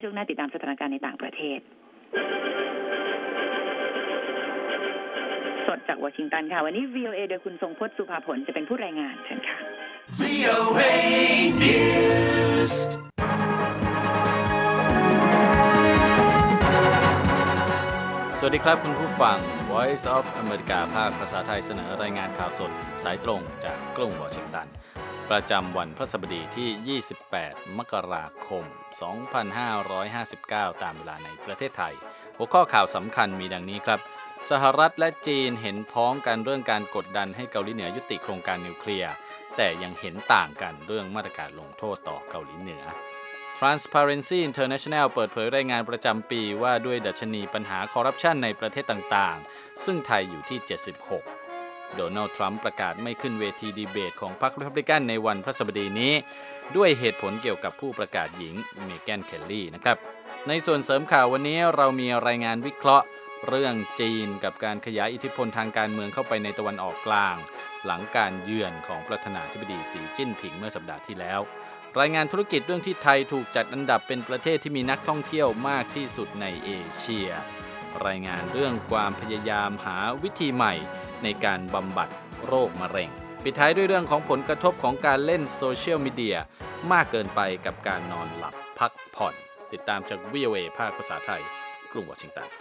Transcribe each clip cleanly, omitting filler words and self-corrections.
ช่วงหน้าติดตามสถานการณ์ในต่างประเทศสดจากวอชิงตันค่ะวันนี้ VOA โดยคุณทรงพจน์สุภาผลจะเป็นผู้รายงานเชิญค่ะ VOA News สวัสดีครับคุณผู้ฟัง Voice of America ภาคภาษาไทยเสนอรายงานข่าวสดสายตรงจากกรุงวอชิงตันประจำวันพฤหัสบดีที่28มกราคม2559ตามเวลาในประเทศไทยหัวข้อข่าวสำคัญมีดังนี้ครับสหรัฐและจีนเห็นพ้องกันเรื่องการกดดันให้เกาหลีเหนือยุติโครงการนิวเคลียร์แต่ยังเห็นต่างกันเรื่องมาตรการลงโทษต่อเกาหลีเหนือTransparency International เปิดเผยรายงานประจำปีว่าด้วยดัชนีปัญหาคอร์รัปชันในประเทศต่างๆซึ่งไทยอยู่ที่76โดนัลด์ทรัมป์ประกาศไม่ขึ้นเวทีดีเบตของพรรครีพับลิกันในวันพฤหัสบดีนี้ด้วยเหตุผลเกี่ยวกับผู้ประกาศหญิงเมแกนเคลลี่นะครับในส่วนเสริมข่าววันนี้เรามีรายงานวิเคราะห์เรื่องจีนกับการขยายอิทธิพลทางการเมืองเข้าไปในตะวันออกกลางหลังการเยือนของประธานาธิบดีสีจิ้นผิงเมื่อสัปดาห์ที่แล้วรายงานธุรกิจเรื่องที่ไทยถูกจัดอันดับเป็นประเทศที่มีนักท่องเที่ยวมากที่สุดในเอเชียรายงานเรื่องความพยายามหาวิธีใหม่ในการบำบัดโรคมะเร็งปิดท้ายด้วยเรื่องของผลกระทบของการเล่นโซเชียลมีเดียมากเกินไปกับการนอนหลับพักผ่อนติดตามจาก VOA ภาคภาษาไทยกรุงวอชิงตัน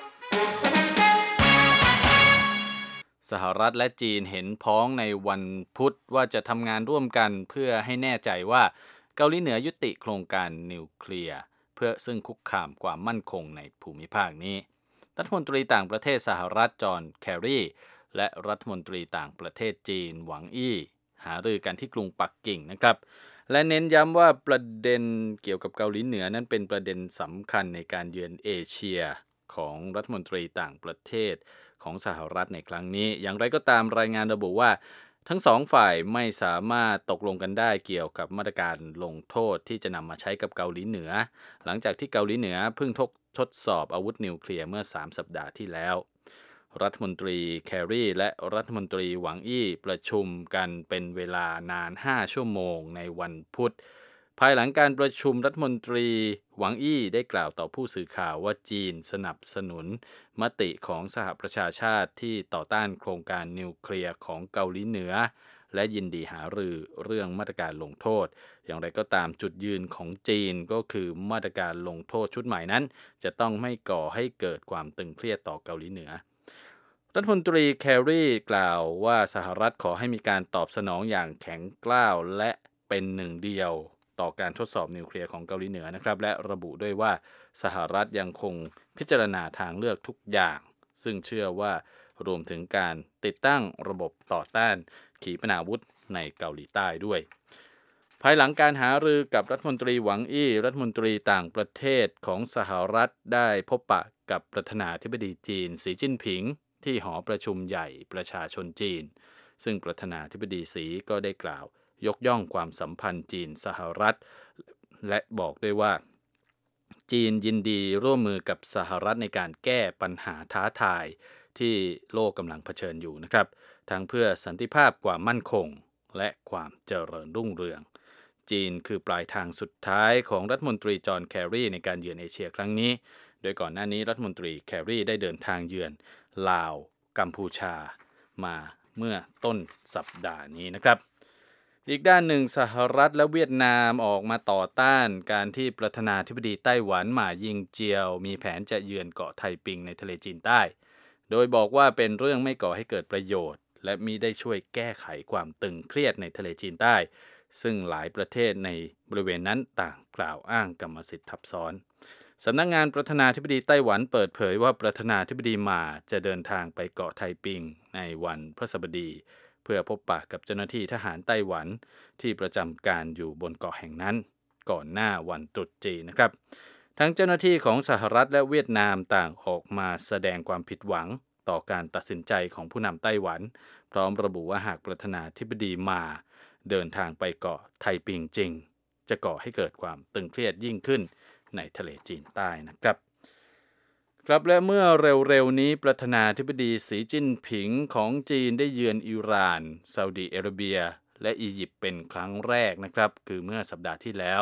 สหรัฐและจีนเห็นพ้องในวันพุธว่าจะทำงานร่วมกันเพื่อให้แน่ใจว่าเกาหลีเหนือยุติโครงการนิวเคลียร์เพื่อซึ่งคุกคามความมั่นคงในภูมิภาคนี้รัฐมนตรีต่างประเทศสหรัฐจอห์นแครีและรัฐมนตรีต่างประเทศจีนหวังอี้หารือกันที่กรุงปักกิ่งนะครับและเน้นย้ำว่าประเด็นเกี่ยวกับเกาหลีเหนือนั้นเป็นประเด็นสำคัญในการเยือนเอเชียของรัฐมนตรีต่างประเทศของสหรัฐในครั้งนี้อย่างไรก็ตามรายงานระบุว่าทั้งสองฝ่ายไม่สามารถตกลงกันได้เกี่ยวกับมาตรการลงโทษที่จะนำมาใช้กับเกาหลีเหนือหลังจากที่เกาหลีเหนือเพิ่งทดสอบอาวุธนิวเคลียร์เมื่อ3สัปดาห์ที่แล้วรัฐมนตรีแครีและรัฐมนตรีหวังอี้ประชุมกันเป็นเวลานาน5ชั่วโมงในวันพุธภายหลังการประชุมรัฐมนตรีหวังอี้ได้กล่าวต่อผู้สื่อข่าวว่าจีนสนับสนุนมติของสหประชาชาติที่ต่อต้านโครงการนิวเคลียร์ของเกาหลีเหนือและยินดีหารือเรื่องมาตรการลงโทษอย่างไรก็ตามจุดยืนของจีนก็คือมาตรการลงโทษชุดใหม่นั้นจะต้องไม่ก่อให้เกิดความตึงเครียดต่อเกาหลีเหนือรัฐมนตรีแครีกล่าวว่าสหรัฐขอให้มีการตอบสนองอย่างแข็งกร้าวและเป็นหนึ่งเดียวต่อการทดสอบนิวเคลียร์ของเกาหลีเหนือนะครับและระบุด้วยว่าสหรัฐยังคงพิจารณาทางเลือกทุกอย่างซึ่งเชื่อว่ารวมถึงการติดตั้งระบบต่อต้านขีปนาวุธในเกาหลีใต้ด้วยภายหลังการหารือกับรัฐมนตรีหวังอี้รัฐมนตรีต่างประเทศของสหรัฐได้พบปะกับประธานาธิบดีจีนสีจิ้นผิงที่หอประชุมใหญ่ประชาชนจีนซึ่งประธานาธิบดีสีก็ได้กล่าวยกย่องความสัมพันธ์จีนสหรัฐและบอกด้วยว่าจีนยินดีร่วมมือกับสหรัฐในการแก้ปัญหาท้าทายที่โลกกำลังเผชิญอยู่นะครับทั้งเพื่อสันติภาพความมั่นคงและความเจริญรุ่งเรืองจีนคือปลายทางสุดท้ายของรัฐมนตรีจอห์นแครีในการเยือนเอเชียครั้งนี้โดยก่อนหน้านี้รัฐมนตรีแครีได้เดินทางเยือนลาวกัมพูชามาเมื่อต้นสัปดาห์นี้นะครับอีกด้านหนึ่งสหรัฐและเวียดนามออกมาต่อต้านการที่ประธานาธิบดีไต้หวันหม่ายิงเจียวมีแผนจะเยือนเกาะไทปิงในทะเลจีนใต้โดยบอกว่าเป็นเรื่องไม่ก่อให้เกิดประโยชน์และมิได้ช่วยแก้ไขความตึงเครียดในทะเลจีนใต้ซึ่งหลายประเทศในบริเวณนั้นต่างกล่าวอ้างกรรมสิทธิ์ทับซ้อนสำนักงานประธานาธิบดีไต้หวันเปิดเผยว่าประธานาธิบดีหม่าจะเดินทางไปเกาะไทปิงในวันพฤหัสบดีเพื่อพบปะกับเจ้าหน้าที่ทหารไต้หวันที่ประจำการอยู่บนเกาะแห่งนั้นก่อนหน้าวันตรุษจีนนะครับทั้งเจ้าหน้าที่ของสหรัฐและเวียดนามต่างออกมาแสดงความผิดหวังต่อการตัดสินใจของผู้นำไต้หวันพร้อมระบุว่าหากประธานาธิบดีหม่าเดินทางไปเกาะไทปิงจริงจะก่อให้เกิดความตึงเครียดยิ่งขึ้นในทะเลจีนใต้นะครับครับและเมื่อเร็วๆนี้ประธานาธิบดีสีจิ้นผิงของจีนได้เยือนอิหร่านซาอุดิอาระเบียและอียิปต์เป็นครั้งแรกนะครับคือเมื่อสัปดาห์ที่แล้ว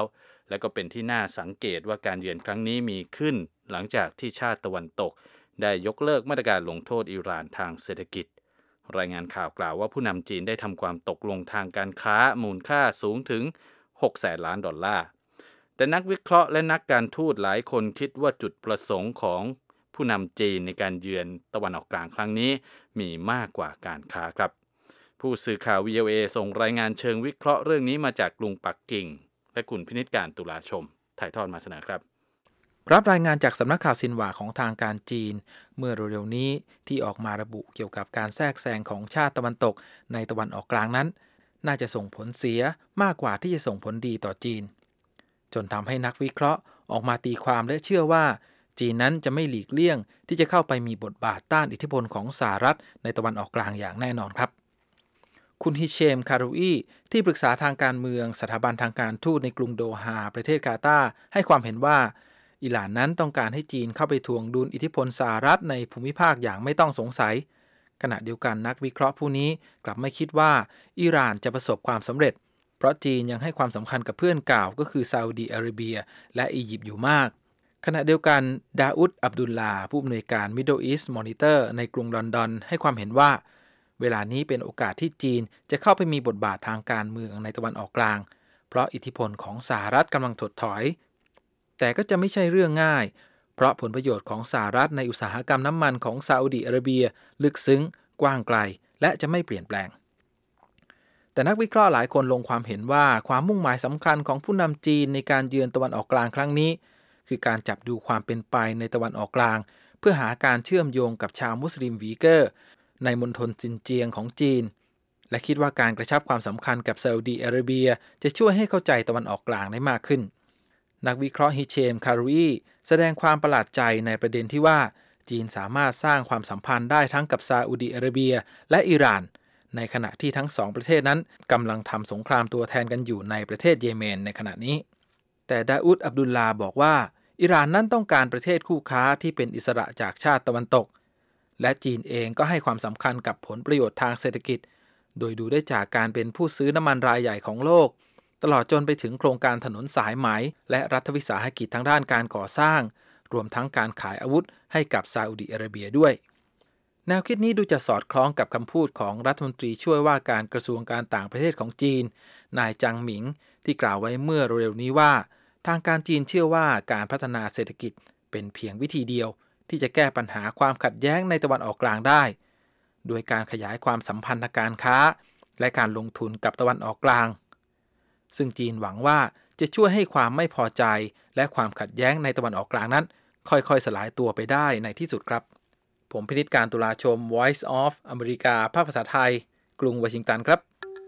และก็เป็นที่น่าสังเกตว่าการเยือนครั้งนี้มีขึ้นหลังจากที่ชาติตะวันตกได้ยกเลิกมาตรการลงโทษอิหร่านทางเศรษฐกิจรายงานข่าวกล่าวว่าผู้นำจีนได้ทำความตกลงทางการค้ามูลค่าสูงถึง$600 ล้านแต่นักวิเคราะห์และนักการทูตหลายคนคิดว่าจุดประสงค์ของผู้นำจีนในการเยือนตะวันออกกลางครั้งนี้มีมากกว่าการค้าครับผู้สื่อข่าว VOA ส่งรายงานเชิงวิเคราะห์เรื่องนี้มาจากกรุงปักกิ่งและคุณพินิจการตุลาชมถ่ายทอดมาเสนอครับรับรายงานจากสำนักข่าวซินหวาของทางการจีนเมื่อเร็วๆนี้ที่ออกมาระบุเกี่ยวกับการแทรกแซงของชาติตะวันตกในตะวันออกกลางนั้นน่าจะส่งผลเสียมากกว่าที่จะส่งผลดีต่อจีนจนทำให้นักวิเคราะห์ออกมาตีความและเชื่อว่าจีนนั้นจะไม่หลีกเลี่ยงที่จะเข้าไปมีบทบาทต้านอิทธิพลของสหรัฐในตะวันออกกลางอย่างแน่นอนครับคุณฮิเชม คารูอีที่ปรึกษาทางการเมืองสถาบันทางการทูตในกรุงโดฮาประเทศกาตาร์ให้ความเห็นว่าอิหร่านนั้นต้องการให้จีนเข้าไปทวงดุลอิทธิพลสหรัฐในภูมิภาคอย่างไม่ต้องสงสัยขณะเดียวกันนักวิเคราะห์ผู้นี้กลับไม่คิดว่าอิหร่านจะประสบความสำเร็จเพราะจีนยังให้ความสำคัญกับเพื่อนเก่าก็คือซาอุดีอาระเบียและอียิปต์อยู่มากขณะเดียวกันดาอุด อับดุลลาผู้อำนวยการ Middle East Monitor ในกรุงลอนดอนให้ความเห็นว่าเวลานี้เป็นโอกาสที่จีนจะเข้าไปมีบทบาททางการเมืองในตะวันออกกลางเพราะอิทธิพลของสหรัฐกำลังถดถอยแต่ก็จะไม่ใช่เรื่องง่ายเพราะผลประโยชน์ของสหรัฐในอุตสาหกรรมน้ำมันของซาอุดิอาระเบียลึกซึ้งกว้างไกลและจะไม่เปลี่ยนแปลงแต่นักวิเคราะห์หลายคนลงความเห็นว่าความมุ่งหมายสำคัญของผู้นำจีนในการเยือนตะวันออกกลางครั้งนี้คือการจับดูความเป็นไปในตะวันออกกลางเพื่อหาการเชื่อมโยงกับชาวมุสลิมวีเกอร์ในมณฑลซินเจียงของจีนและคิดว่าการกระชับความสำคัญกับซาอุดีอาระเบียจะช่วยให้เข้าใจตะวันออกกลางได้มากขึ้นนักวิเคราะห์ฮิเชม คารูอีแสดงความประหลาดใจในประเด็นที่ว่าจีนสามารถสร้างความสัมพันธ์ได้ทั้งกับซาอุดีอาระเบียและอิหร่านในขณะที่ทั้งสองประเทศนั้นกำลังทำสงครามตัวแทนกันอยู่ในประเทศเยเมนในขณะนี้แต่ดาอุด อับดุลลาบอกว่าอิหร่านนั้นต้องการประเทศคู่ค้าที่เป็นอิสระจากชาติตะวันตกและจีนเองก็ให้ความสำคัญกับผลประโยชน์ทางเศรษฐกิจโดยดูได้จากการเป็นผู้ซื้อน้ำมันรายใหญ่ของโลกตลอดจนไปถึงโครงการถนนสายไหมและรัฐวิสาหกิจทางด้านการก่อสร้างรวมทั้งการขายอาวุธให้กับซาอุดิอาระเบียด้วยแนวคิดนี้ดูจะสอดคล้องกับคำพูดของรัฐมนตรีช่วยว่าการกระทรวงการต่างประเทศของจีนนายจางหมิงที่กล่าวไว้เมื่อเร็วๆนี้ว่าทางการจีนเชื่อว่าการพัฒนาเศรษฐกิจเป็นเพียงวิธีเดียวที่จะแก้ปัญหาความขัดแย้งในตะวันออกกลางได้โดยการขยายความสัมพันธ์ทางการค้าและการลงทุนกับตะวันออกกลางซึ่งจีนหวังว่าจะช่วยให้ความไม่พอใจและความขัดแย้งในตะวันออกกลางนั้นค่อยๆสลายตัวไปได้ในที่สุดครับผมพินิจการตุลาชม Voice of อเมริกาภาคภาษาไทยกรุงวอชิงตันครับ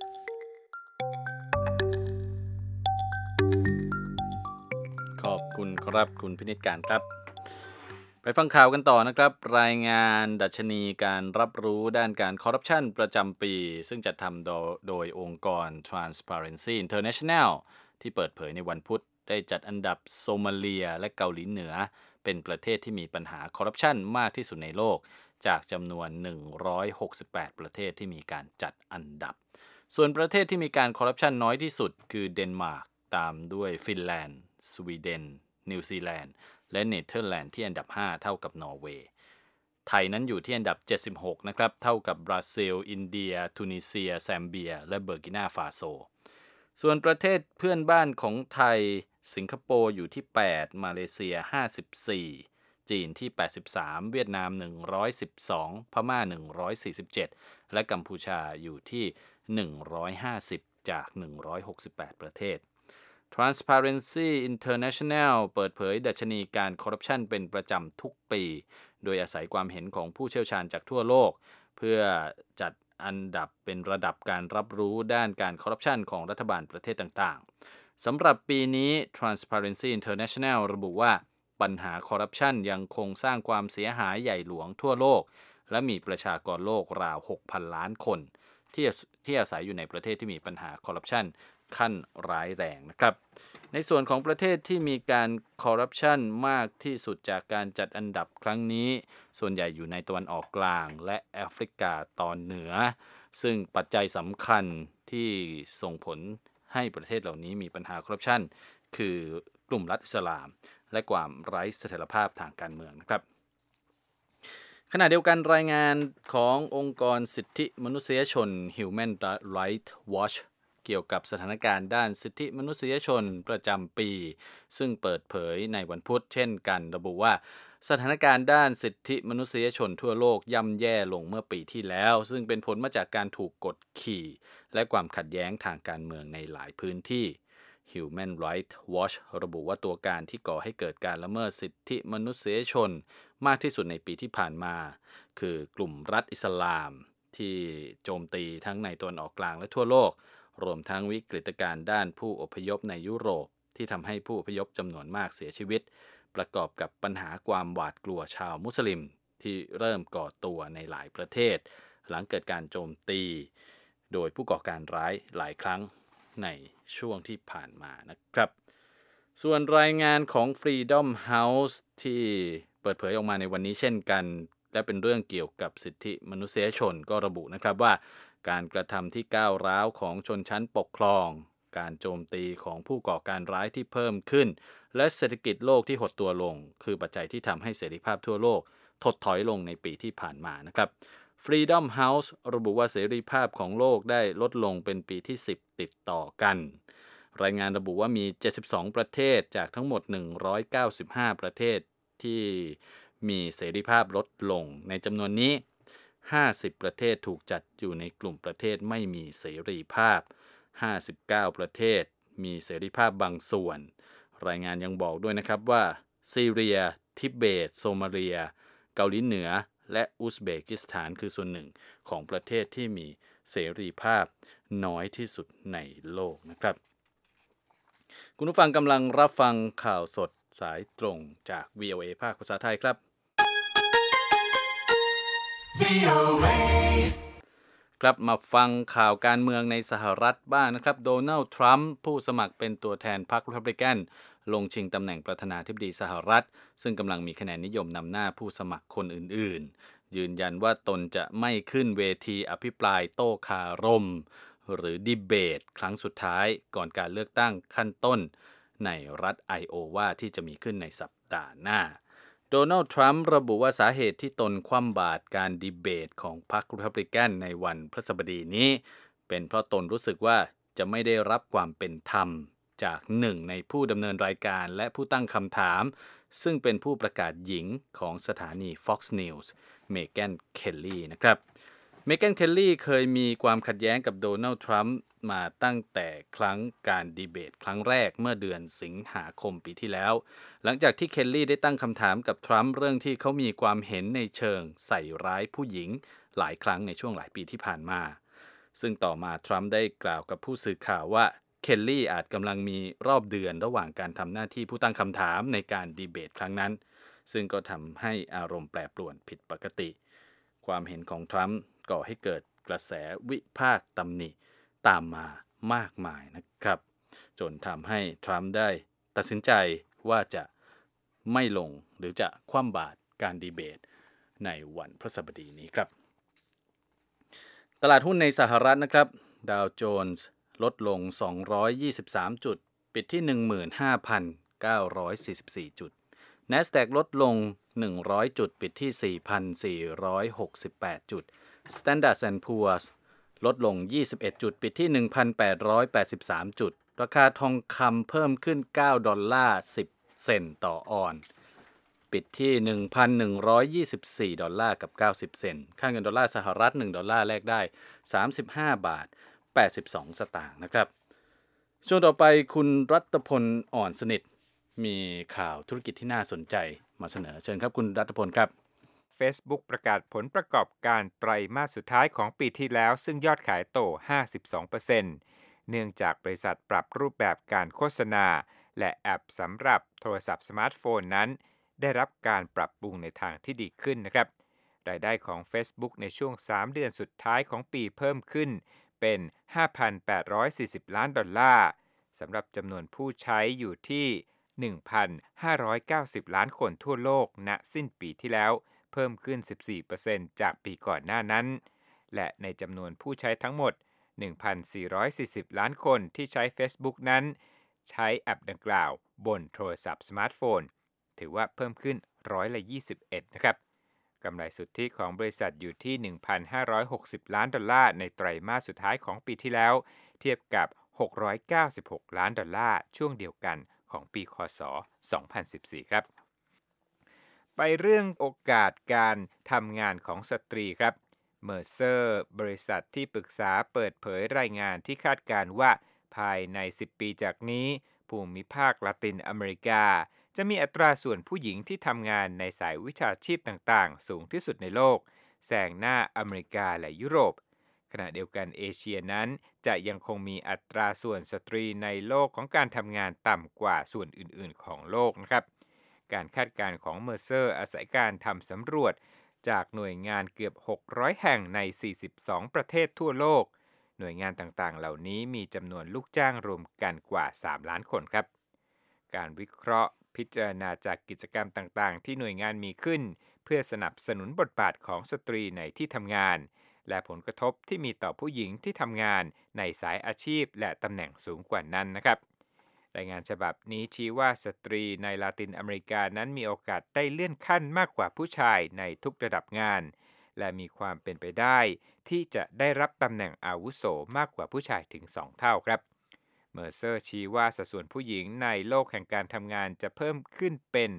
ขอบคุณครับคุณพินิจการครับไปฟังข่าวกันต่อนะครับรายงานดัชนีการรับรู้ด้านการคอร์รัปชันประจำปีซึ่งจัดทำโดยองค์กร Transparency International ที่เปิดเผยในวันพุธได้จัดอันดับโซมาเลียและเกาหลีเหนือเป็นประเทศที่มีปัญหาคอร์รัปชันมากที่สุดในโลกจากจำนวน168ประเทศที่มีการจัดอันดับส่วนประเทศที่มีการคอร์รัปชันน้อยที่สุดคือเดนมาร์กตามด้วยฟินแลนด์สวีเดนนิวซีแลนด์และเนเธอร์แลนด์ที่อันดับ5เท่ากับนอร์เวย์ไทยนั้นอยู่ที่อันดับ76นะครับเท่ากับบราซิลอินเดียทูนิเซียแซมเบียและเบอร์กินาฟาโซส่วนประเทศเพื่อนบ้านของไทยสิงคโปร์อยู่ที่8มาเลเซีย54จีนที่83เวียดนาม112พม่า147และกัมพูชาอยู่ที่150จาก168ประเทศTransparency International เปิดเผยดัชนีการคอร์รัปชันเป็นประจำทุกปีโดยอาศัยความเห็นของผู้เชี่ยวชาญจากทั่วโลกเพื่อจัดอันดับเป็นระดับการรับรู้ด้านการคอร์รัปชันของรัฐบาลประเทศต่างๆสำหรับปีนี้ Transparency International ระบุว่าปัญหาคอร์รัปชันยังคงสร้างความเสียหายใหญ่หลวงทั่วโลกและมีประชากรโลกราว 6,000 ล้านคนที่อาศัยอยู่ในประเทศที่มีปัญหาคอร์รัปชันขั้นร้ายแรงนะครับในส่วนของประเทศที่มีการคอร์รัปชันมากที่สุดจากการจัดอันดับครั้งนี้ส่วนใหญ่อยู่ในตะวันออกกลางและแอฟริกาตอนเหนือซึ่งปัจจัยสำคัญที่ส่งผลให้ประเทศเหล่านี้มีปัญหาคอร์รัปชันคือกลุ่มรัฐอิสลามและความไร้เสถียรภาพทางการเมืองนะครับขณะเดียวกันรายงานขององค์กรสิทธิมนุษยชน Human Rights Watch เกี่ยวกับสถานการณ์ด้านสิทธิมนุษยชนประจำปีซึ่งเปิดเผยในวันพุธเช่นกันระบุว่าสถานการณ์ด้านสิทธิมนุษยชนทั่วโลกย่ำแย่ลงเมื่อปีที่แล้วซึ่งเป็นผลมาจากการถูกกดขี่และความขัดแย้งทางการเมืองในหลายพื้นที่ Human Rights Watch ระบุว่าตัวการที่ก่อให้เกิดการละเมิดสิทธิมนุษยชนมากที่สุดในปีที่ผ่านมาคือกลุ่มรัฐอิสลามที่โจมตีทั้งในตะวันออกกลางและทั่วโลกรวมทั้งวิกฤตการณ์ด้านผู้อพยพในยุโรปที่ทำให้ผู้อพยพจำนวนมากเสียชีวิตประกอบกับปัญหาความหวาดกลัวชาวมุสลิมที่เริ่มก่อตัวในหลายประเทศหลังเกิดการโจมตีโดยผู้ก่อการร้ายหลายครั้งในช่วงที่ผ่านมานะครับส่วนรายงานของ Freedom House ที่เปิดเผยออกมาในวันนี้เช่นกันและเป็นเรื่องเกี่ยวกับสิทธิมนุษยชนก็ระบุนะครับว่าการกระทำที่ก้าวร้าวของชนชั้นปกครองการโจมตีของผู้ก่อการร้ายที่เพิ่มขึ้นและเศรษฐกิจโลกที่หดตัวลงคือปัจจัยที่ทำให้เสรีภาพทั่วโลกถดถอยลงในปีที่ผ่านมานะครับ Freedom House ระบุว่าเสรีภาพของโลกได้ลดลงเป็นปีที่10ติดต่อกันรายงานระบุว่ามี72ประเทศจากทั้งหมด195ประเทศที่มีเสรีภาพลดลงในจำนวนนี้50ประเทศถูกจัดอยู่ในกลุ่มประเทศไม่มีเสรีภาพ59ประเทศมีเสรีภาพบางส่วนรายงานยังบอกด้วยนะครับว่าซีเรียทิเบตโซมาเลียเกาหลีเหนือและอุซเบกิสถานคือส่วนหนึ่งของประเทศที่มีเสรีภาพน้อยที่สุดในโลกนะครับคุณผู้ฟังกำลังรับฟังข่าวสดสายตรงจาก VOA ภาคภาษาไทยครับ VOA กลับมาฟังข่าวการเมืองในสหรัฐบ้างนะครับโดนัลด์ทรัมป์ผู้สมัครเป็นตัวแทนพรรครีพับลิกันลงชิงตำแหน่งประธานาธิบดีสหรัฐซึ่งกำลังมีคะแนนนิยมนำหน้าผู้สมัครคนอื่นๆยืนยันว่าตนจะไม่ขึ้นเวทีอภิปรายโต้คารมหรือดีเบตครั้งสุดท้ายก่อนการเลือกตั้งขั้นต้นในรัฐไอโอวาที่จะมีขึ้นในสัปดาห์หน้าโดนัลด์ทรัมป์ระบุว่าสาเหตุที่ตนคว่ำบาตรการดีเบตของพรรครีพับลิกันในวันพฤหัสบดีนี้เป็นเพราะตนรู้สึกว่าจะไม่ได้รับความเป็นธรรมจากหนึ่งในผู้ดำเนินรายการและผู้ตั้งคำถามซึ่งเป็นผู้ประกาศหญิงของสถานี Fox News เมแกน เคลลี่นะครับเมแกน เคลลี่เคยมีความขัดแย้งกับโดนัลด์ทรัมป์มาตั้งแต่ครั้งการดีเบตครั้งแรกเมื่อเดือนสิงหาคมปีที่แล้วหลังจากที่เคลลี่ได้ตั้งคำถามกับทรัมป์เรื่องที่เขามีความเห็นในเชิงใส่ร้ายผู้หญิงหลายครั้งในช่วงหลายปีที่ผ่านมาซึ่งต่อมาทรัมป์ได้กล่าวกับผู้สื่อข่าวว่าเคลลี่อาจกำลังมีรอบเดือนระหว่างการทำหน้าที่ผู้ตั้งคำถามในการดีเบตครั้งนั้นซึ่งก็ทำให้อารมณ์แปรปรวนผิดปกติความเห็นของทรัมป์ก่อให้เกิดกระแสวิพากษ์ตำหนิตามมามากมายนะครับจนทำให้ทรัมป์ได้ตัดสินใจว่าจะไม่ลงหรือจะคว่ำบาตรการดีเบตในวันพฤหัสบดีนี้ครับตลาดหุ้นในสหรัฐนะครับดาวโจนส์ลดลง223จุดปิดที่ 15,944 จุด NASDAQ ลดลง100จุดปิดที่ 4,468 จุด Standard & Poor's ลดลง21จุดปิดที่ 1,883 จุดราคาทองคำเพิ่มขึ้น$9.10 ต่อออนซ์ปิดที่ $1,124 กับ 90 เซนต์ค่าเงินดอลลาร์สหรัฐ1ดอลลาร์แลกได้35บาท82สตางค์นะครับช่วงต่อไปคุณรัตพลอ่อนสนิทมีข่าวธุรกิจที่น่าสนใจมาเสนอเชิญครับคุณรัตพลครับ Facebook ประกาศผลประกอบการไตรมาสสุดท้ายของปีที่แล้วซึ่งยอดขายโต 52% เนื่องจากบริษัทปรับรูปแบบการโฆษณาและแอปสำหรับโทรศัพท์สมาร์ทโฟนนั้นได้รับการปรับปรุงในทางที่ดีขึ้นนะครับรายได้ของ Facebook ในช่วง3เดือนสุดท้ายของปีเพิ่มขึ้นเป็น $5,840 ล้านสำหรับจำนวนผู้ใช้อยู่ที่ 1,590 ล้านคนทั่วโลกณสิ้นปีที่แล้วเพิ่มขึ้น 14% จากปีก่อนหน้านั้นและในจำนวนผู้ใช้ทั้งหมด 1,440 ล้านคนที่ใช้ Facebook นั้นใช้แอปดังกล่าวบนโทรศัพท์สมาร์ทโฟนถือว่าเพิ่มขึ้น21%นะครับกำไรสุทธิของบริษัทอยู่ที่ 1,560 ล้านดอลลาร์ในไตรมาสสุดท้ายของปีที่แล้วเทียบกับ696ล้านดอลลาร์ช่วงเดียวกันของปีค.ศ. 2014ครับไปเรื่องโอกาสการทำงานของสตรีครับเมอร์เซอร์บริษัทที่ปรึกษาเปิดเผยรายงานที่คาดการณ์ว่าภายใน10 ปีจากนี้ภูมิภาคละตินอเมริกาจะมีอัตราส่วนผู้หญิงที่ทำงานในสายวิชาชีพต่างๆสูงที่สุดในโลกแซงหน้าอเมริกาและยุโรปขณะเดียวกันเอเชียนั้นจะยังคงมีอัตราส่วนสตรีในโลกของการทำงานต่ำกว่าส่วนอื่นๆของโลกนะครับการคาดการณ์ของเมอร์เซอร์อาศัยการทำสำรวจจากหน่วยงานเกือบ600แห่งใน42ประเทศทั่วโลกหน่วยงานต่างๆเหล่านี้มีจำนวนลูกจ้างรวมกันกว่า3ล้านคนครับการวิเคราะห์พิจารณาจากกิจกรรมต่างๆที่หน่วยงานมีขึ้นเพื่อสนับสนุนบทบาทของสตรีในที่ทำงานและผลกระทบที่มีต่อผู้หญิงที่ทำงานในสายอาชีพและตำแหน่งสูงกว่านั้นนะครับรายงานฉบับนี้ชี้ว่าสตรีในลาตินอเมริกานั้นมีโอกาสได้เลื่อนขั้นมากกว่าผู้ชายในทุกระดับงานและมีความเป็นไปได้ที่จะได้รับตำแหน่งอาวุโสมากกว่าผู้ชายถึง2เท่าครับเมอร์เซอร์ชี้ว่าสัดส่วนผู้หญิงในโลกแห่งการทำงานจะเพิ่มขึ้นเป็น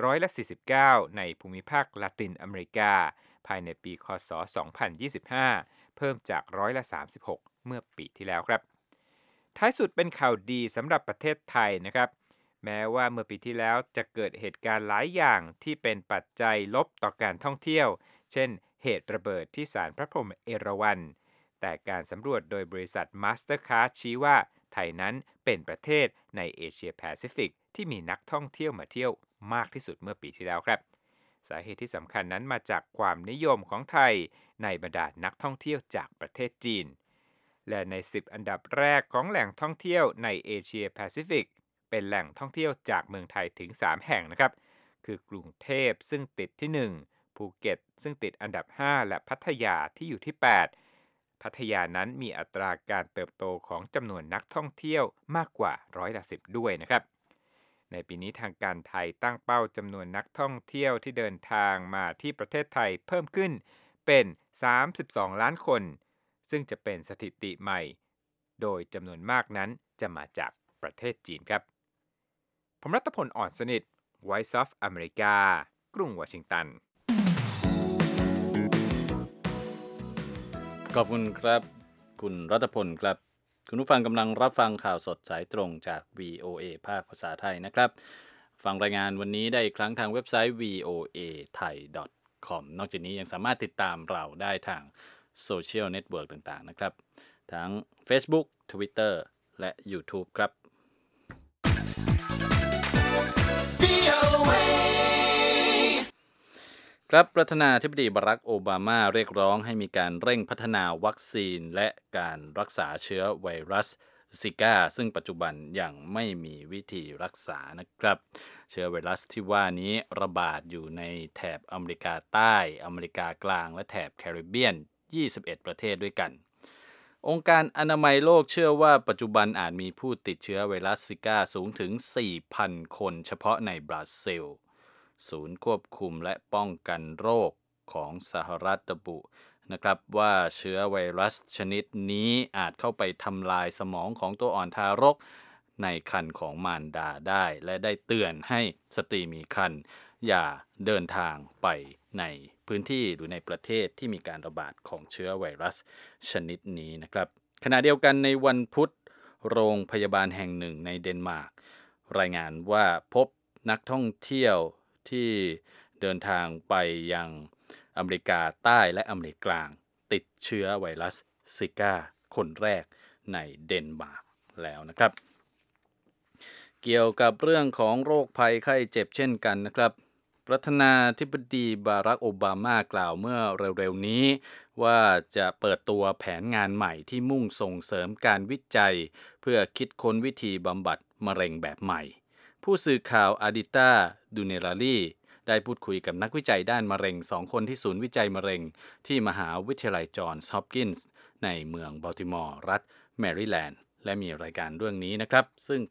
49%ในภูมิภาคลาตินอเมริกาภายในปีค.ศ. 2025เพิ่มจาก36%เมื่อปีที่แล้วครับท้ายสุดเป็นข่าวดีสำหรับประเทศไทยนะครับแม้ว่าเมื่อปีที่แล้วจะเกิดเหตุการณ์หลายอย่างที่เป็นปัจจัยลบต่อการท่องเที่ยวเช่นเหตุระเบิดที่ศาลพระพรหมเอราวัณแต่การสำรวจโดยบริษัท Mastercard ชี้ว่าไทยนั้นเป็นประเทศในเอเชียแปซิฟิกที่มีนักท่องเที่ยวมาเที่ยวมากที่สุดเมื่อปีที่แล้วครับสาเหตุที่สำคัญนั้นมาจากความนิยมของไทยในบรรดานักท่องเที่ยวจากประเทศจีนและใน10อันดับแรกของแหล่งท่องเที่ยวในเอเชียแปซิฟิกเป็นแหล่งท่องเที่ยวจากเมืองไทยถึง3แห่งนะครับคือกรุงเทพซึ่งติดที่1ภูเก็ตซึ่งติดอันดับ5และพัทยาที่อยู่ที่8พัทยานั้นมีอัตราการเติบโตของจำนวนนักท่องเที่ยวมากกว่า10%ด้วยนะครับในปีนี้ทางการไทยตั้งเป้าจำนวนนักท่องเที่ยวที่เดินทางมาที่ประเทศไทยเพิ่มขึ้นเป็น32ล้านคนซึ่งจะเป็นสถิติใหม่โดยจำนวนมากนั้นจะมาจากประเทศจีนครับผมรัตพล อ่อนสนิท Voice of America กรุงวอชิงตันขอบคุณครับคุณรัตพลครับคุณผู้ฟังกำลังรับฟังข่าวสดสายตรงจาก VOA ภาคภาษาไทยนะครับฟังรายงานวันนี้ได้อีกครั้งทางเว็บไซต์ voathai.com นอกจากนี้ยังสามารถติดตามเราได้ทางโซเชียลเน็ตเวิร์กต่างๆนะครับทั้ง Facebook Twitter และ YouTube ครับครับประธานาธิบดีบารักโอบามาเรียกร้องให้มีการเร่งพัฒนาวัคซีนและการรักษาเชื้อไวรัสซิก้าซึ่งปัจจุบันยังไม่มีวิธีรักษานะครับเชื้อไวรัสที่ว่านี้ระบาดอยู่ในแถบอเมริกาใต้อเมริกากลางและแถบแคริบเบียน21ประเทศด้วยกันองค์การอนามัยโลกเชื่อว่าปัจจุบันอาจมีผู้ติดเชื้อไวรัสซิก้าสูงถึง 4,000 คนเฉพาะในบราซิลศูนย์ควบคุมและป้องกันโรคของสหรัฐระบุนะครับว่าเชื้อไวรัสชนิดนี้อาจเข้าไปทำลายสมองของตัวอ่อนทารกในครรภ์ของมารดาได้และได้เตือนให้สตรีมีครรภ์อย่าเดินทางไปในพื้นที่หรือในประเทศที่มีการระบาดของเชื้อไวรัสชนิดนี้นะครับขณะเดียวกันในวันพุธโรงพยาบาลแห่งหนึ่งในเดนมาร์กรายงานว่าพบนักท่องเที่ยวที่เดินทางไปยังอเมริกาใต้และอเมริกากลางติดเชื้อไวรัสซิก้าคนแรกในเดนมาร์กแล้วนะครับเกี่ยวกับเรื่องของโรคภัยไข้เจ็บเช่นกันนะครับประธานาธิบดีบารักโอบามากล่าวเมื่อเร็วๆนี้ว่าจะเปิดตัวแผนงานใหม่ที่มุ่งส่งเสริมการวิจัยเพื่อคิดค้นวิธีบำบัดมะเร็งแบบใหม่ผู้สื่อข่าวอาดิต้าดูเนราลีได้พูดคุยกับนักวิจัยด้านมะเร็ง2คนที่ศูนย์วิจัยมะเร็งที่มหาวิทยาลัยจอห์นส์ฮอปกินส์ในเมืองบัลติมอร์รัฐแมริแลนด์และมีรายการเรื่องนี้นะครับซึ่งคุณ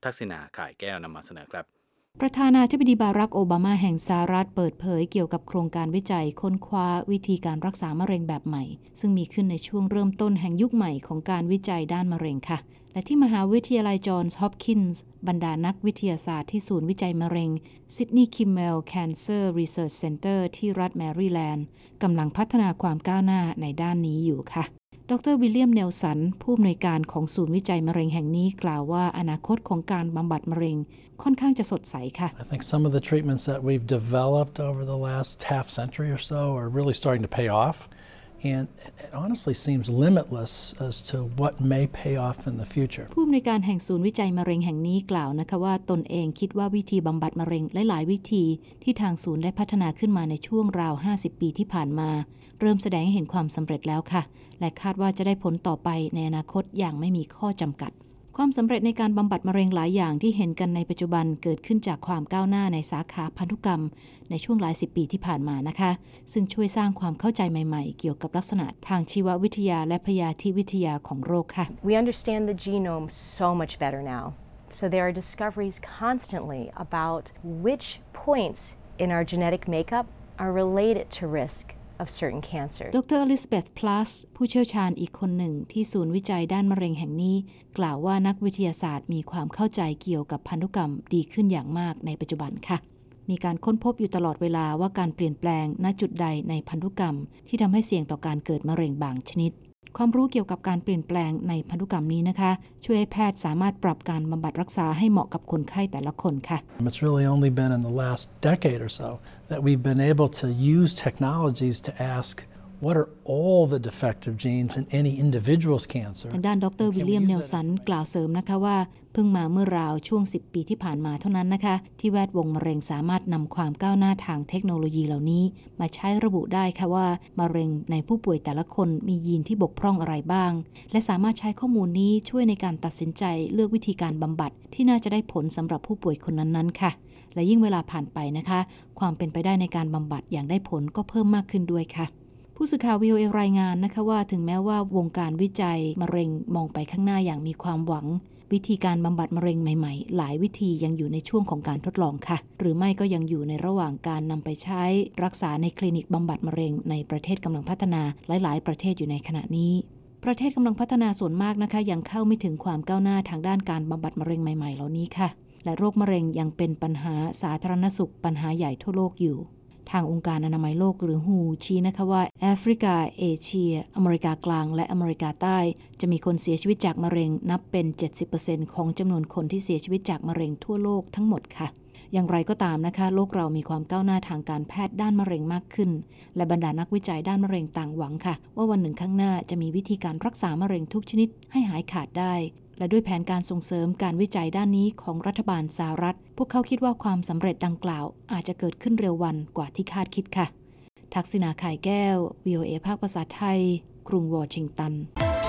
ทักษิณาข่ายแก้วนำมาเสนอครับประธานาธิบดีบารักโอบามาแห่งสหรัฐเปิดเผยเกี่ยวกับโครงการวิจัยค้นคว้าวิธีการรักษามะเร็งแบบใหม่ซึ่งมีขึ้นในช่วงเริ่มต้นแห่งยุคใหม่ของการวิจัยด้านมะเร็งค่ะและที่มหาวิทยาลัยจอห์นส์ฮอปกินส์บรรดานักวิทยาศาสตร์ที่ศูนย์วิจัยมะเร็งซิดนีย์คิมเมลแคนเซอร์รีเสิร์ชเซ็นเตอร์ที่รัฐแมริแลนด์กำลังพัฒนาความก้าวหน้าในด้านนี้อยู่ค่ะดร.วิลเลียม เนลสันผู้อำนวยการของศูนย์วิจัยมะเร็งแห่งนี้กล่าวว่าอนาคตของการบำบัดมะเร็งค่อนข้างจะสดใสค่ะ I think some of the treatments that we've developed over the last half century or so are really starting to pay off and it honestly seems limitless as to what may pay off in the future ผู้อำนวยการแห่งศูนย์วิจัยมะเร็งแห่งนี้กล่าวนะคะว่าตนเองคิดว่าวิธีบำบัดมะเร็งหลายๆวิธีที่ทางศูนย์ได้พัฒนาขึ้นมาในช่วงราว50ปีที่ผ่านมาเริ่มแสดงให้เห็นความสำเร็จแล้วค่ะและคาดว่าจะได้ผลต่อไปในอนาคตอย่างไม่มีข้อจำกัดความสำเร็จในการบำบัดมะเร็งหลายอย่างที่เห็นกันในปัจจุบันเกิดขึ้นจากความก้าวหน้าในสาขาพันธุกรรมในช่วงหลายสิบปีที่ผ่านมานะคะซึ่งช่วยสร้างความเข้าใจใหม่ๆเกี่ยวกับลักษณะทางชีววิทยาและพยาธิวิทยาของโรคค่ะ We understand the genome so much better now. So there are discoveries constantly about which points in our genetic makeup are related to risk of certain cancers. ดร. Elizabeth Plus ผู้เชี่ยวชาญอีกคนหนึ่งที่ศูนย์วิจัยด้านมะเร็งแห่งนี้กล่าวว่านักวิทยาศาสตร์มีความเข้าใจเกี่ยวกับพันธุกรรมดีขึ้นอย่างมากในปัจจุบันค่ะมีการค้นพบอยู่ตลอดเวลาว่าการเปลี่ยนแปลงณจุดใดในพันธุกรรมที่ทำให้เสี่ยงต่อการเกิดมะเร็งบางชนิดความรู้เกี่ยวกับการเปลี่ยนแปลงในพันธุกรรมนี้นะคะช่วยให้แพทย์สามารถปรับการบำบัดรักษาให้เหมาะกับคนไข้แต่ละคนค่ะ It's really only been in the last decade or so that we've been able to use technologies to ask what are all the defective genes in any individual's cancer ทางด้านดร. วิลเลียม เนลสันกล่าวเสริมนะคะว่าเพิ่งมาเมื่อราวช่วง10ปีที่ผ่านมาเท่านั้นนะคะที่แวดวงมะเร็งสามารถนำความก้าวหน้าทางเทคโนโลยีเหล่านี้มาใช้ระบุได้ค่ะว่ามะเร็งในผู้ป่วยแต่ละคนมียีนที่บกพร่องอะไรบ้างและสามารถใช้ข้อมูลนี้ช่วยในการตัดสินใจเลือกวิธีการบำบัดที่น่าจะได้ผลสำหรับผู้ป่วยคนนั้นๆค่ะและยิ่งเวลาผ่านไปนะคะความเป็นไปได้ในการบำบัดอย่างได้ผลก็เพิ่มมากขึ้นด้วยค่ะผู้สื่อข่าว VOA รายงานนะคะว่าถึงแม้ว่าวงการวิจัยมะเร็งมองไปข้างหน้าอย่างมีความหวังวิธีการบำบัดมะเร็งใหม่ๆหลายวิธียังอยู่ในช่วงของการทดลองค่ะหรือไม่ก็ยังอยู่ในระหว่างการนำไปใช้รักษาในคลินิกบำบัดมะเร็งในประเทศกำลังพัฒนาหลายๆประเทศอยู่ในขณะนี้ประเทศกำลังพัฒนาส่วนมากนะคะยังเข้าไม่ถึงความก้าวหน้าทางด้านการบำบัดมะเร็งใหม่ๆเหล่านี้ค่ะและโรคมะเร็งยังเป็นปัญหาสาธารณสุขปัญหาใหญ่ทั่วโลกอยู่ทางองค์การอนามัยโลกหรือ WHO ชี้นะคะว่าแอฟริกาเอเชียอเมริกากลางและอเมริกาใต้จะมีคนเสียชีวิตจากมะเร็งนับเป็น 70% ของจำนวนคนที่เสียชีวิตจากมะเร็งทั่วโลกทั้งหมดค่ะอย่างไรก็ตามนะคะโลกเรามีความก้าวหน้าทางการแพทย์ด้านมะเร็งมากขึ้นและบรรดานักวิจัยด้านมะเร็งต่างหวังค่ะว่าวันหนึ่งข้างหน้าจะมีวิธีการรักษามะเร็งทุกชนิดให้หายขาดได้และด้วยแผนการส่งเสริมการวิจัยด้านนี้ของรัฐบาลสหรัฐพวกเขาคิดว่าความสำเร็จดังกล่าวอาจจะเกิดขึ้นเร็ววันกว่าที่คาดคิดค่ะทักษิณาข่ายแก้ว VOA ภาคภาษาไทยกรุงวอชิงตัน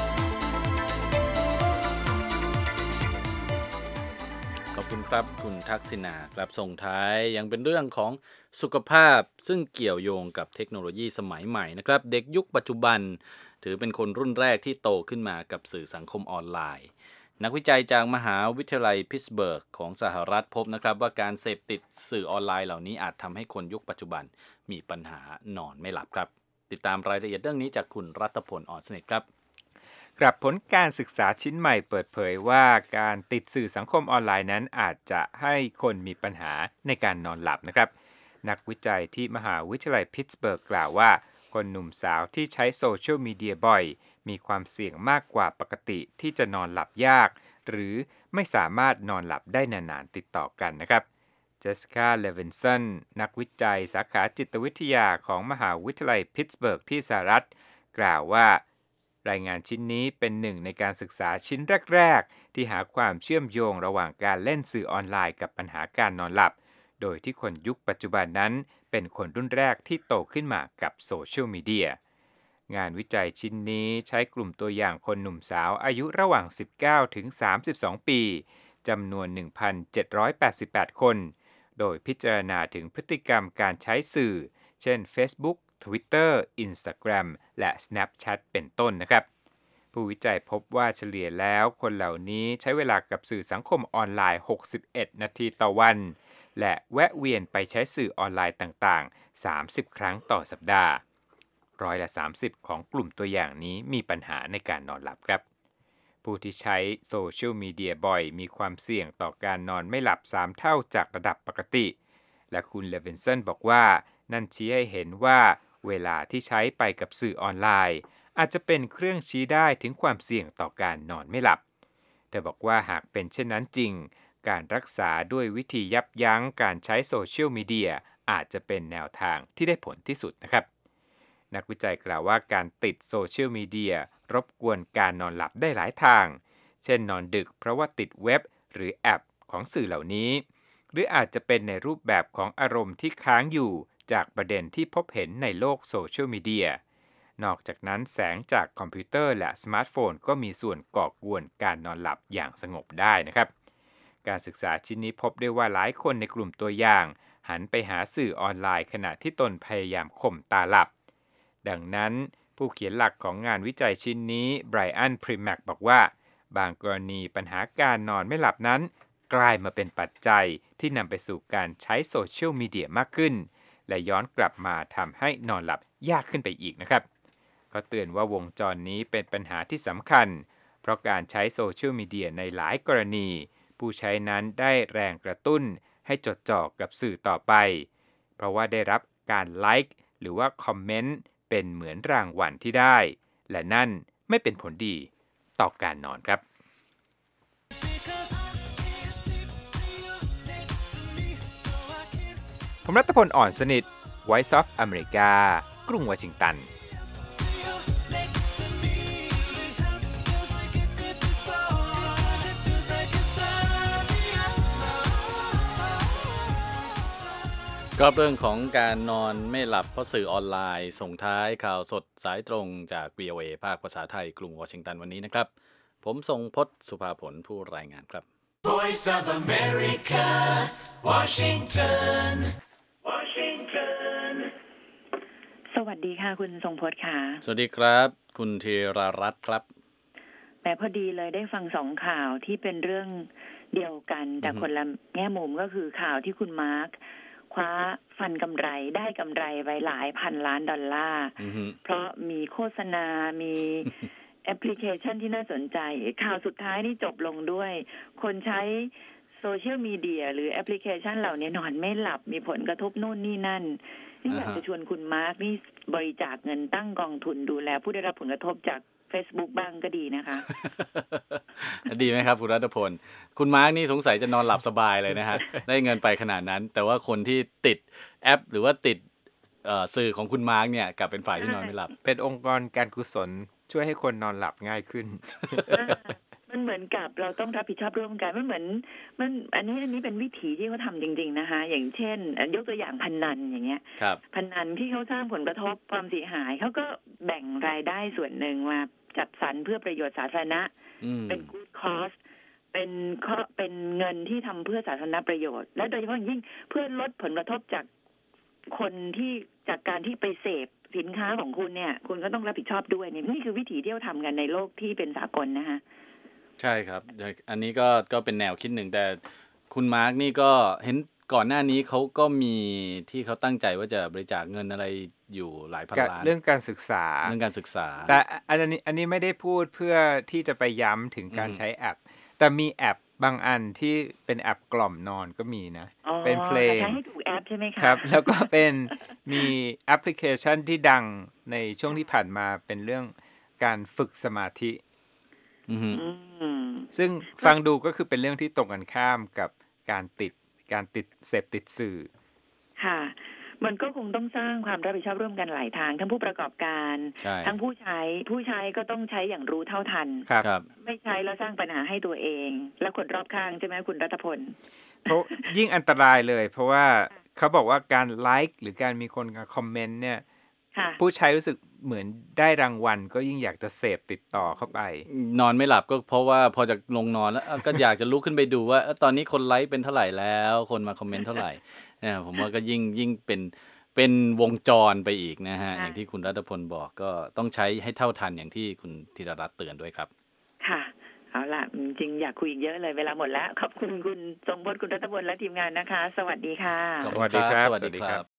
ขอบคุณครับคุณทักษิณาครับส่งท้ายยังเป็นเรื่องของสุขภาพซึ่งเกี่ยวโยงกับเทคโนโลยีสมัยใหม่นะครับเด็กยุคปัจจุบันถือเป็นคนรุ่นแรกที่โตขึ้นมากับสื่อสังคมออนไลน์นักวิจัยจากมหาวิทยาลัยพิตต์สเบิร์กของสหรัฐพบนะครับว่าการเสพติดสื่อออนไลน์เหล่านี้อาจทำให้คนยุคปัจจุบันมีปัญหานอนไม่หลับครับติดตามรายละเอียดเรื่องนี้จากคุณรัตพล อ่อนสนิทครับครับผลการศึกษาชิ้นใหม่เปิดเผยว่าการติดสื่อสังคมออนไลน์นั้นอาจจะให้คนมีปัญหาในการนอนหลับนะครับนักวิจัยที่มหาวิทยาลัยพิตต์สเบิร์กกล่าวว่าคนหนุ่มสาวที่ใช้โซเชียลมีเดียบ่อยมีความเสี่ยงมากกว่าปกติที่จะนอนหลับยากหรือไม่สามารถนอนหลับได้นานๆติดต่อกันนะครับเจสสิก้า เลวินสันนักวิจัยสาขาจิตวิทยาของมหาวิทยาลัยพิตต์สเบิร์กที่สหรัฐกล่าวว่ารายงานชิ้นนี้เป็นหนึ่งในการศึกษาชิ้นแรกๆที่หาความเชื่อมโยงระหว่างการเล่นสื่อออนไลน์กับปัญหาการนอนหลับโดยที่คนยุคปัจจุบันนั้นเป็นคนรุ่นแรกที่โตขึ้นมากับโซเชียลมีเดียงานวิจัยชิ้นนี้ใช้กลุ่มตัวอย่างคนหนุ่มสาวอายุระหว่าง 19 ถึง 32 ปีจำนวน 1,788 คนโดยพิจารณาถึงพฤติกรรมการใช้สื่อเช่น Facebook Twitter Instagram และ Snapchat เป็นต้นนะครับผู้วิจัยพบว่าเฉลี่ยแล้วคนเหล่านี้ใช้เวลากับสื่อสังคมออนไลน์61นาทีต่อวันและแวะเวียนไปใช้สื่อออนไลน์ต่างๆ30ครั้งต่อสัปดาห์30%ของกลุ่มตัวอย่างนี้มีปัญหาในการนอนหลับครับผู้ที่ใช้โซเชียลมีเดียบ่อยมีความเสี่ยงต่อการนอนไม่หลับ3เท่าจากระดับปกติและคุณเลวินสันบอกว่านั่นชี้ให้เห็นว่าเวลาที่ใช้ไปกับสื่อออนไลน์อาจจะเป็นเครื่องชี้ได้ถึงความเสี่ยงต่อการนอนไม่หลับเธอบอกว่าหากเป็นเช่นนั้นจริงการรักษาด้วยวิธียับยั้งการใช้โซเชียลมีเดียอาจจะเป็นแนวทางที่ได้ผลที่สุดนะครับนักวิจัยกล่าวว่าการติดโซเชียลมีเดียรบกวนการนอนหลับได้หลายทางเช่นนอนดึกเพราะว่าติดเว็บหรือแอปของสื่อเหล่านี้หรืออาจจะเป็นในรูปแบบของอารมณ์ที่ค้างอยู่จากประเด็นที่พบเห็นในโลกโซเชียลมีเดียนอกจากนั้นแสงจากคอมพิวเตอร์และสมาร์ทโฟนก็มีส่วนก่อกวนการนอนหลับอย่างสงบได้นะครับการศึกษาชิ้นนี้พบได้ว่าหลายคนในกลุ่มตัวอย่างหันไปหาสื่อออนไลน์ขณะที่ตนพยายามข่มตาหลับดังนั้นผู้เขียนหลักของงานวิจัยชิ้นนี้ไบรอัน พริแมกบอกว่าบางกรณีปัญหาการนอนไม่หลับนั้นกลายมาเป็นปัจจัยที่นำไปสู่การใช้โซเชียลมีเดียมากขึ้นและย้อนกลับมาทำให้นอนหลับยากขึ้นไปอีกนะครับเขาเตือนว่าวงจรนี้เป็นปัญหาที่สำคัญเพราะการใช้โซเชียลมีเดียในหลายกรณีผู้ใช้นั้นได้แรงกระตุ้นให้จดจ่อกับสื่อต่อไปเพราะว่าได้รับการไลค์หรือว่าคอมเมนต์เป็นเหมือนรางวัลที่ได้และนั่นไม่เป็นผลดีต่อการนอนครับผมรัตพล อ่อนสนิท Voice of America กรุงวอชิงตันก็เรื่องของการนอนไม่หลับเพราะสื่อออนไลน์ส่งท้ายข่าวสดสายตรงจาก VOA ภาคภาษาไทยกรุงวอชิงตันวันนี้นะครับผมทรงพจน์สุภาผลผู้รายงานครับ Voice of America Washington สวัสดีค่ะคุณทรงพจน์ค่ะสวัสดีครับคุณธีรรัตน์ครับแต่พอดีเลยได้ฟังสองข่าวที่เป็นเรื่องเดียวกันแต่คนละแง่มุมก็คือข่าวที่คุณมาร์คคว้าฟันกำไรได้กำไรไปหลายพันล้านดอลลาร์เพราะมีโฆษณามีแอปพลิเคชันที่น่าสนใจข่าวสุดท้ายนี่จบลงด้วยคนใช้โซเชียลมีเดียหรือแอปพลิเคชันเหล่านี้นอนไม่หลับมีผลกระทบโน่นนี่นั่นนี่อยากจะชวนคุณมาร์คนี่บริจาคเงินตั้งกองทุนดูแลผู้ได้รับผลกระทบจาก Facebook บ้างก็ดีนะคะดีไหมครับคุณรัตพลคุณมาร์คนี่สงสัยจะนอนหลับสบายเลยนะฮะ ได้เงินไปขนาดนั้นแต่ว่าคนที่ติดแอปหรือว่าติดสื่อของคุณมาร์คเนี่ยกลับเป็นฝ่ายที่นอนไม่หลับเป็นองค์กรการกุศลช่วยให้คนนอนหลับง่ายขึ้นมันเหมือนกับเราต้องรับผิดชอบร่วมกันมันเหมือนมันอันนี้เป็นวิธีที่เขาทำจริงๆนะคะอย่างเช่นยกตัวอย่างพนันอย่างเงี้ยพนันที่เขาสร้างผลกระทบความเสียหายเขาก็แบ่งรายได้ส่วนหนึ่งมาจัดสรรเพื่อประโยชน์สาธารณะเป็น good cause เป็นเงินที่ทำเพื่อสาธารณประโยชน์และโดยเฉพาะยิ่งเพื่อลดผลกระทบจากคนที่จากการที่ไปเสพสินค้าของคุณเนี่ยคุณก็ต้องรับผิดชอบด้วยนี่คือวิธีที่เขาทำกันในโลกที่เป็นสากลนะคะใช่ครับอันนี้ก็เป็นแนวคิดหนึ่งแต่คุณมาร์คนี่ก็เห็นก่อนหน้านี้เขาก็มีที่เขาตั้งใจว่าจะบริจาคเงินอะไรอยู่หลายพันล้านเรื่องการศึกษาแต่อันนี้ไม่ได้พูดเพื่อที่จะไปย้ำถึงการใช้แอปแต่มีแอปบางอันที่เป็นแอปกล่อมนอนก็มีนะเป็นเพลงใช้ให้ถูกแอปใช่ไหมคะครับแล้วก็เป็นมีแอปพลิเคชันที่ดังในช่วงที่ผ่านมาเป็นเรื่องการฝึกสมาธิซึ่งฟังดูก็คือเป็นเรื่องที่ตรงกันข้ามกับการติดเสพติดสื่อค่ะมันก็คงต้องสร้างความรับผิดชอบร่วมกันหลายทางทั้งผู้ประกอบการทั้งผู้ใช้ก็ต้องใช้อย่างรู้เท่าทันไม่ใช้แล้วสร้างปัญหาให้ตัวเองและคนรอบข้างใช่ไหมคุณรัตพลเพราะยิ่งอันตรายเลยเพราะว่าเขาบอกว่าการไลค์หรือการมีคนคอมเมนต์เนี่ยผู้ใช้รู้สึกเหมือนได้รางวัลก็ยิ่งอยากจะเสพติดต่อเข้าไปนอนไม่หลับก็เพราะว่าพอจะลงนอนแล้วก็อยากจะลุกขึ้นไปดูว่าตอนนี้คนไลค์เป็นเท่าไหร่แล้วคนมาคอมเมนต์เท่าไหร่เนี่ยผมว่าก็ยิ่งเป็นวงจรไปอีกนะฮะอย่างที่คุณรัตพลบอกก็ต้องใช้ให้เท่าทันอย่างที่คุณธีรรัตน์เตือนด้วยครับค่ะเอาล่ะจริงอยากคุยอีกเยอะเลยเวลาหมดแล้วขอบคุณคุณทรงพจน์คุณรัตพลและทีมงานนะคะสวัสดีค่ะสวัสดีครับ